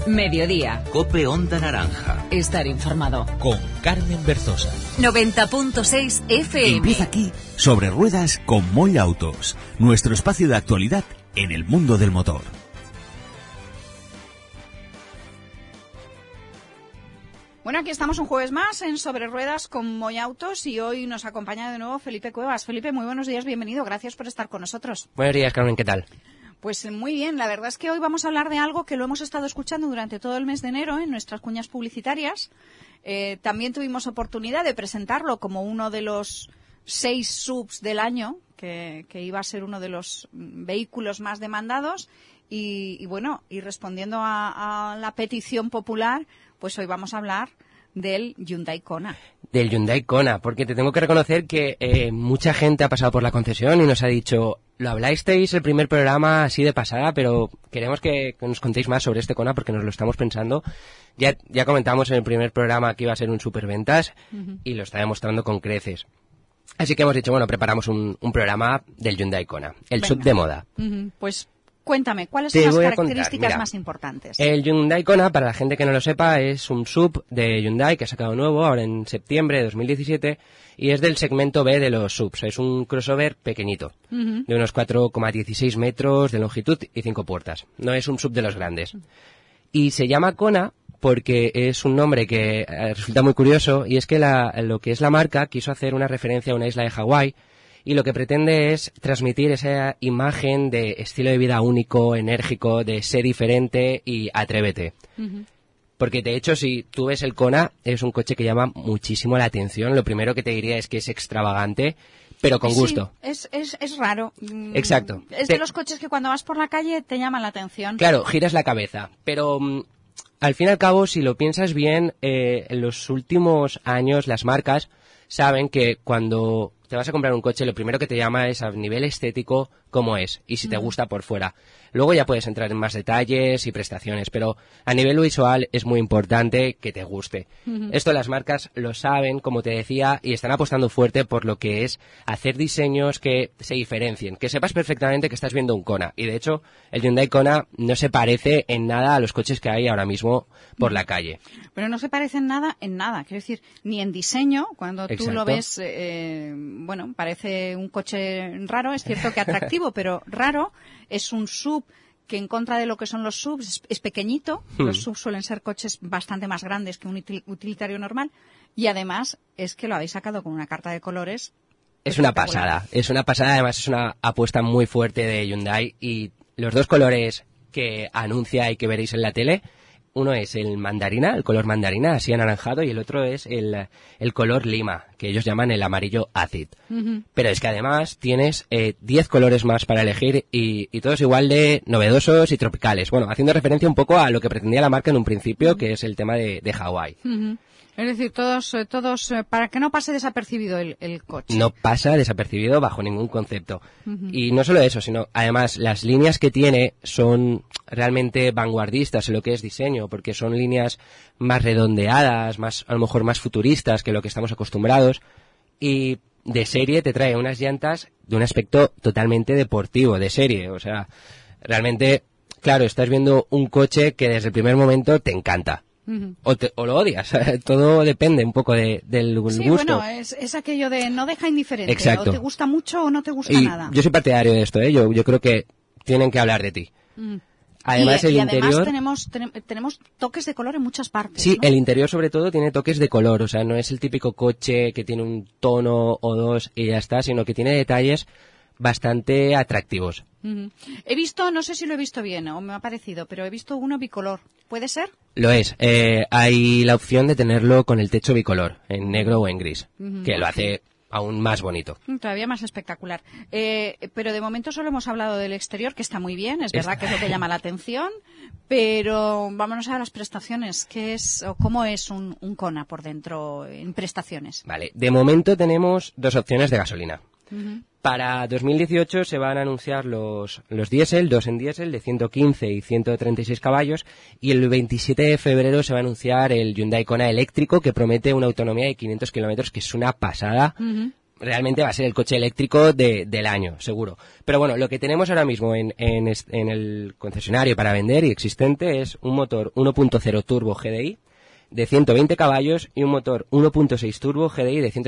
Mediodía. COPE Onda Naranja. Estar informado. Con Carmen Berzosa. 90.6 FM. Empieza aquí Sobre Ruedas con Moy Autos, nuestro espacio de actualidad en el mundo del motor. Bueno, aquí estamos un jueves más en Sobre Ruedas con Moy Autos y hoy nos acompaña de nuevo Felipe Cuevas. Felipe, muy buenos días, bienvenido, gracias por estar con nosotros. Buenos días, Carmen, ¿qué tal? Pues muy bien, la verdad es que hoy vamos a hablar de algo que lo hemos estado escuchando durante todo el mes de enero en nuestras cuñas publicitarias. También tuvimos oportunidad de presentarlo como uno de los 6 subs del año, que iba a ser uno de los vehículos más demandados. Y bueno, y respondiendo a la petición popular, pues hoy vamos a hablar del Hyundai Kona. Del Hyundai Kona, porque te tengo que reconocer que mucha gente ha pasado por la concesión y nos ha dicho, lo hablasteis el primer programa así de pasada, pero queremos que nos contéis más sobre este Kona porque nos lo estamos pensando. Ya comentamos en el primer programa que iba a ser un superventas y lo está demostrando con creces. Así que hemos dicho, bueno, preparamos un programa del Hyundai Kona, el sub de moda. Pues cuéntame, ¿cuáles son las características más importantes? El Hyundai Kona, para la gente que no lo sepa, es un sub de Hyundai que ha sacado nuevo ahora en septiembre de 2017 y es del segmento B de los subs. Es un crossover pequeñito, de unos 4,16 metros de longitud y 5 puertas. No es un sub de los grandes. Y se llama Kona porque es un nombre que resulta muy curioso y es que lo que es la marca quiso hacer una referencia a una isla de Hawái y lo que pretende es transmitir esa imagen de estilo de vida único, enérgico, de sé diferente y atrévete. Porque de hecho, si tú ves el Kona, es un coche que llama muchísimo la atención. Lo primero que te diría es que es extravagante, pero con gusto. Es raro. Exacto. Es de los coches que cuando vas por la calle te llaman la atención. Claro, giras la cabeza, pero al fin y al cabo, si lo piensas bien, en los últimos años las marcas saben que cuando te vas a comprar un coche, lo primero que te llama es a nivel estético cómo es y si te gusta por fuera. Luego ya puedes entrar en más detalles y prestaciones, pero a nivel visual es muy importante que te guste. Esto las marcas lo saben, como te decía, y están apostando fuerte por lo que es hacer diseños que se diferencien, que sepas perfectamente que estás viendo un Kona. Y de hecho, el Hyundai Kona no se parece en nada a los coches que hay ahora mismo por la calle. Pero no se parece en nada, quiero decir, ni en diseño, cuando tú lo ves, bueno, parece un coche raro, es cierto que atractivo, pero raro. Es un sub que en contra de lo que son los subs es pequeñito. Los subs suelen ser coches bastante más grandes que un utilitario normal. Y además es que lo habéis sacado con una carta de colores. Es una pasada, además es una apuesta muy fuerte de Hyundai y los dos colores que anuncia y que veréis en la tele, uno es el mandarina, el color mandarina, así anaranjado, y el otro es el color lima, que ellos llaman el amarillo acid. Pero es que además tienes 10 colores más para elegir y todos igual de novedosos y tropicales. Bueno, haciendo referencia un poco a lo que pretendía la marca en un principio, que es el tema de Hawái. Es decir, todos para que no pase desapercibido el coche. No pasa desapercibido bajo ningún concepto. Y no solo eso, sino además las líneas que tiene son realmente vanguardistas en lo que es diseño, porque son líneas más redondeadas, más a lo mejor más futuristas que lo que estamos acostumbrados. Y de serie te trae unas llantas de un aspecto totalmente deportivo, de serie. O sea, realmente, claro, estás viendo un coche que desde el primer momento te encanta. O lo odias, todo depende un poco del gusto. Sí, bueno, es aquello de no deja indiferente. Exacto. O te gusta mucho o no te gusta nada. Yo soy partidario de esto, yo creo que tienen que hablar de ti. Además, el interior... Además tenemos toques de color en muchas partes. Sí, ¿no? El interior sobre todo tiene toques de color, o sea, no es el típico coche que tiene un tono o dos y ya está, sino que tiene detalles bastante atractivos. He visto, no sé si lo he visto bien o me ha parecido, pero he visto uno bicolor. ¿Puede ser? Lo es. Hay la opción de tenerlo con el techo bicolor, en negro o en gris, que lo hace aún más bonito. Todavía más espectacular. Pero de momento solo hemos hablado del exterior, que está muy bien, es verdad que es lo que llama la atención, pero vámonos a las prestaciones. ¿Qué es o cómo es un Kona por dentro en prestaciones? Vale, de momento tenemos dos opciones de gasolina. Para 2018 se van a anunciar los diésel, dos en diésel de 115 y 136 caballos, y el 27 de febrero se va a anunciar el Hyundai Kona eléctrico, que promete una autonomía de 500 kilómetros, que es una pasada, realmente va a ser el coche eléctrico del año, seguro. Pero bueno, lo que tenemos ahora mismo en el concesionario para vender y existente es un motor 1.0 turbo GDI de 120 caballos y un motor 1.6 turbo GDI de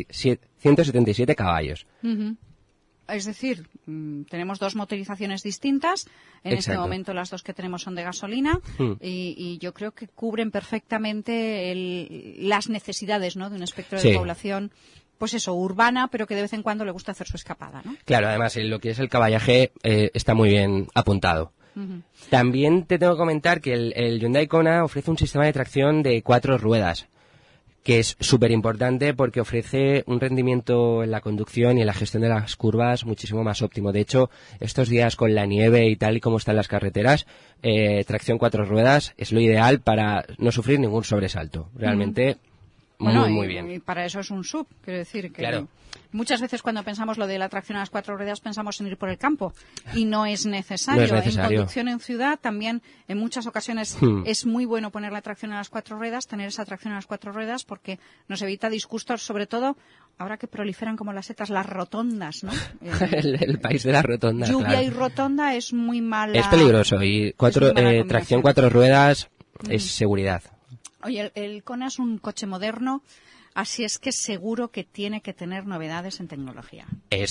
177 caballos. Uh-huh. Es decir, tenemos dos motorizaciones distintas. En Exacto. este momento las dos que tenemos son de gasolina y yo creo que cubren perfectamente las necesidades, ¿no?, de un espectro de población, pues eso, urbana, pero que de vez en cuando le gusta hacer su escapada, ¿no? Claro, además, en lo que es el caballaje está muy bien apuntado. Uh-huh. También te tengo que comentar que el Hyundai Kona ofrece un sistema de tracción de 4 ruedas, que es súper importante porque ofrece un rendimiento en la conducción y en la gestión de las curvas muchísimo más óptimo. De hecho, estos días con la nieve y tal y como están las carreteras, tracción 4 ruedas es lo ideal para no sufrir ningún sobresalto. Realmente, muy bien. Y para eso es un SUV, quiero decir que... Claro. Muchas veces cuando pensamos lo de la tracción a las 4 ruedas pensamos en ir por el campo y no es necesario. No es necesario. En conducción en ciudad también en muchas ocasiones es muy bueno poner la tracción a las 4 ruedas, tener esa tracción a las 4 ruedas porque nos evita disgustos, sobre todo ahora que proliferan como las setas, las rotondas, ¿no? El país de las rotondas, lluvia claro. y rotonda es muy mala. Es peligroso y tracción 4 ruedas es seguridad. Oye, el Kona es un coche moderno. Así es que seguro que tiene que tener novedades en tecnología.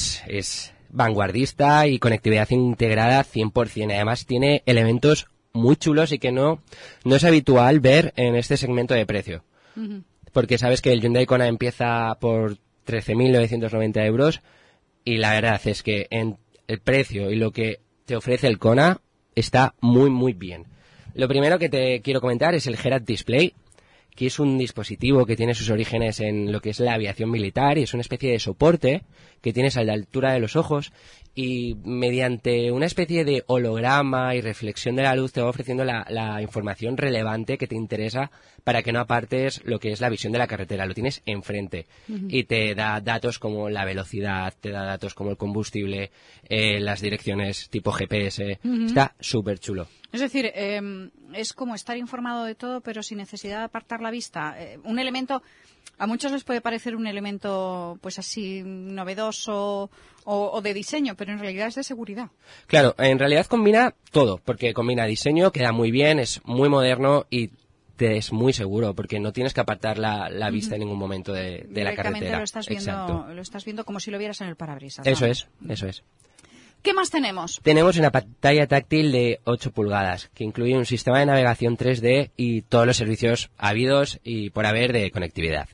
Es vanguardista y conectividad integrada 100%. Además tiene elementos muy chulos y que no es habitual ver en este segmento de precio. Uh-huh. Porque sabes que el Hyundai Kona empieza por 13.990 euros y la verdad es que en el precio y lo que te ofrece el Kona está muy, muy bien. Lo primero que te quiero comentar es el Head-Up Display, que es un dispositivo que tiene sus orígenes en lo que es la aviación militar y es una especie de soporte que tienes a la altura de los ojos y mediante una especie de holograma y reflexión de la luz te va ofreciendo la información relevante que te interesa para que no apartes lo que es la visión de la carretera. Lo tienes enfrente y te da datos como la velocidad, te da datos como el combustible, las direcciones tipo GPS. Está súper chulo. Es decir, es como estar informado de todo, pero sin necesidad de apartar la vista. Un elemento, a muchos les puede parecer un elemento, pues así, novedoso o de diseño, pero en realidad es de seguridad. Claro, en realidad combina todo, porque combina diseño, queda muy bien, es muy moderno y te es muy seguro, porque no tienes que apartar la vista en ningún momento de la carretera. Lo estás viendo como si lo vieras en el parabrisas. Eso es. ¿Qué más tenemos? Tenemos una pantalla táctil de 8 pulgadas, que incluye un sistema de navegación 3D y todos los servicios habidos y por haber de conectividad.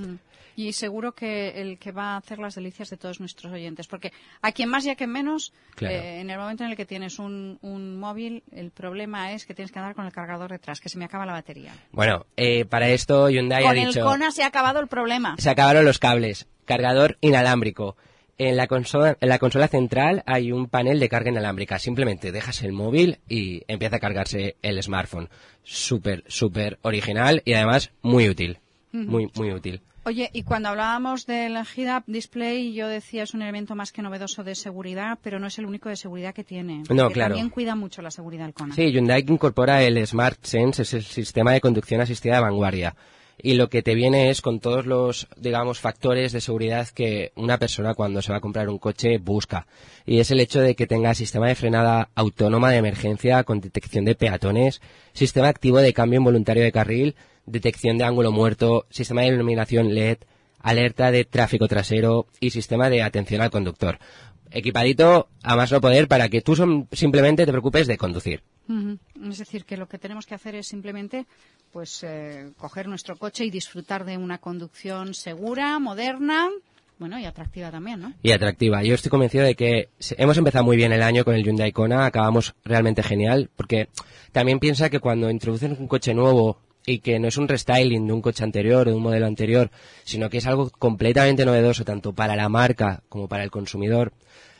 Y seguro que el que va a hacer las delicias de todos nuestros oyentes, porque a quien más y a quien menos, claro. En el momento en el que tienes un móvil, el problema es que tienes que andar con el cargador detrás, que se me acaba la batería. Bueno, para esto Hyundai ha dicho... Con el Kona se ha acabado el problema. Se acabaron los cables, cargador inalámbrico. En la consola central hay un panel de carga inalámbrica. Simplemente dejas el móvil y empieza a cargarse el smartphone. Súper, súper original y además muy útil. Muy, muy útil. Oye, y cuando hablábamos del Head-Up Display, yo decía es un elemento más que novedoso de seguridad, pero no es el único de seguridad que tiene. No, claro. También cuida mucho la seguridad el Kona. Sí, Hyundai incorpora el Smart Sense, es el sistema de conducción asistida de vanguardia. Y lo que te viene es con todos los, digamos, factores de seguridad que una persona cuando se va a comprar un coche busca. Y es el hecho de que tenga sistema de frenada autónoma de emergencia con detección de peatones, sistema activo de cambio involuntario de carril, detección de ángulo muerto, sistema de iluminación LED, alerta de tráfico trasero y sistema de atención al conductor. Equipadito a más no poder para que tú simplemente te preocupes de conducir. Es decir, que lo que tenemos que hacer es simplemente pues coger nuestro coche y disfrutar de una conducción segura, moderna, bueno, y atractiva también, ¿no? Y atractiva. Yo estoy convencido de que hemos empezado muy bien el año con el Hyundai Kona, acabamos realmente genial, porque también piensa que cuando introducen un coche nuevo y que no es un restyling de un coche anterior o de un modelo anterior, sino que es algo completamente novedoso tanto para la marca como para el consumidor,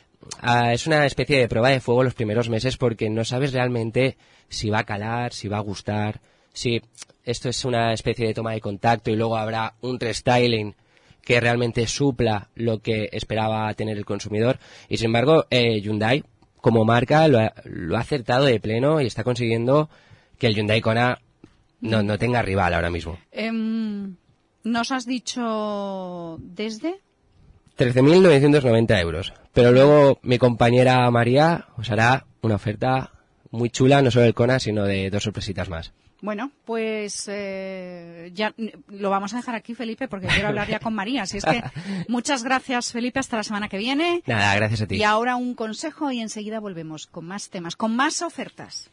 es una especie de prueba de fuego los primeros meses porque no sabes realmente si va a calar, si va a gustar, si esto es una especie de toma de contacto y luego habrá un restyling que realmente supla lo que esperaba tener el consumidor. Y sin embargo, Hyundai como marca lo ha acertado de pleno y está consiguiendo que el Hyundai Kona no tenga rival ahora mismo. ¿Nos has dicho desde? 13.990 euros. Pero luego mi compañera María os hará una oferta muy chula, no solo del Kona, sino de 2 sorpresitas más. Bueno, pues ya lo vamos a dejar aquí, Felipe, porque quiero hablar ya con María. Así es que muchas gracias, Felipe, hasta la semana que viene. Nada, gracias a ti. Y ahora un consejo y enseguida volvemos con más temas, con más ofertas.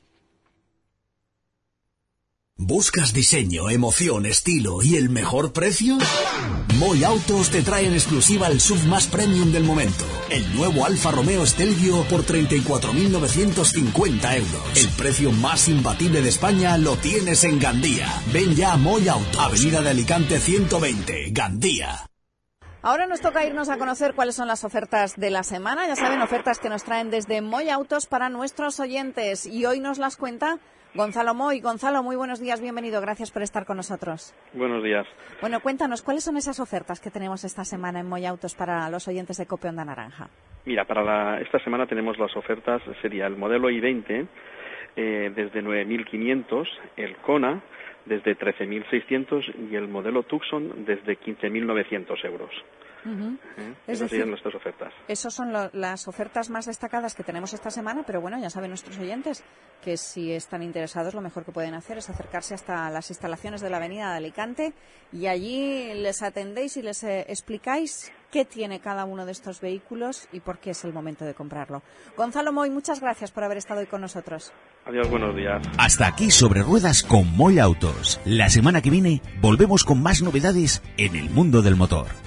¿Buscas diseño, emoción, estilo y el mejor precio? Moy Autos te trae en exclusiva el SUV más premium del momento. El nuevo Alfa Romeo Stelvio por 34.950 euros. El precio más imbatible de España lo tienes en Gandía. Ven ya a Moy Autos, Avenida de Alicante 120, Gandía. Ahora nos toca irnos a conocer cuáles son las ofertas de la semana. Ya saben, ofertas que nos traen desde Moy Autos para nuestros oyentes. Y hoy nos las cuenta Gonzalo Moy. Gonzalo, muy buenos días, bienvenido, gracias por estar con nosotros. Buenos días. Bueno, cuéntanos, ¿cuáles son esas ofertas que tenemos esta semana en Moy Autos para los oyentes de Cope Onda Naranja? Mira, esta semana tenemos las ofertas, sería el modelo i20 desde 9.500, el Kona desde 13.600 y el modelo Tucson desde 15.900 euros. Esas serían nuestras ofertas. Esas son las ofertas más destacadas que tenemos esta semana, pero bueno, ya saben nuestros oyentes que si están interesados lo mejor que pueden hacer es acercarse hasta las instalaciones de la Avenida de Alicante y allí les atendéis y les explicáis qué tiene cada uno de estos vehículos y por qué es el momento de comprarlo. Gonzalo Moy, muchas gracias por haber estado hoy con nosotros. Adiós, buenos días. Hasta aquí Sobre Ruedas con Moy Autos. La semana que viene volvemos con más novedades en el mundo del motor.